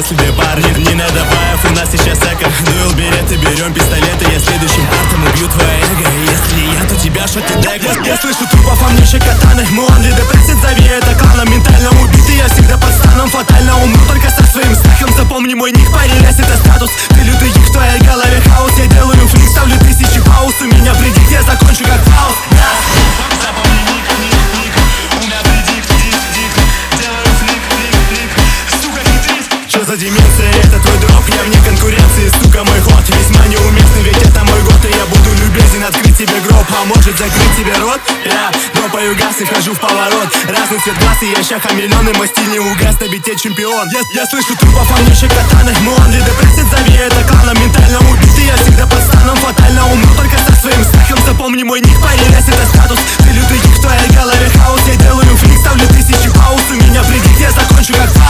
тебе парни. Не надаваев, у нас сейчас эко. Дуэл билеты, берем пистолеты. Я следующим артом убью твое эго. Если не я, то тебя шот не дай. Я слышу трупов, а мне катаны. Мы only депрессит, зови это кланом. Ментально убитый, я всегда под станом. Фатально умру только со своим стахом. Запомни мой ник, парень, это статус. Ты лютый гик, в твоей голове хаос. Я делаю флик, ставлю 1000 пауз. У меня предикт, я закончу как Фауст. Запомни ник, у меня предикт, делаю флик, сука, хитрит. Что за деменция, это твой дроп? Я вне конкуренции, сука, мой ход весьма неуместный, ведь это мой год. И я буду любезен, открыть тебе гроб, а может закрыть тебе рот? Я дропаю газ и хожу в поворот. Разный цвет глаз, и я ща хамелён, и мой стиль не угас, на бите чемпион. Я слышу трупов, а мне катаны. Мы only депрессит, зови это кланом. Ментально убитый, я всегда под станом. Фатально умру только со своим стахом. Запомни мой ник, парень, это статус. Ты лютый гик, в твоей голове хаос. Я делаю флик, ставлю 1000 пауз. У меня предикт, я закончу как Фауст.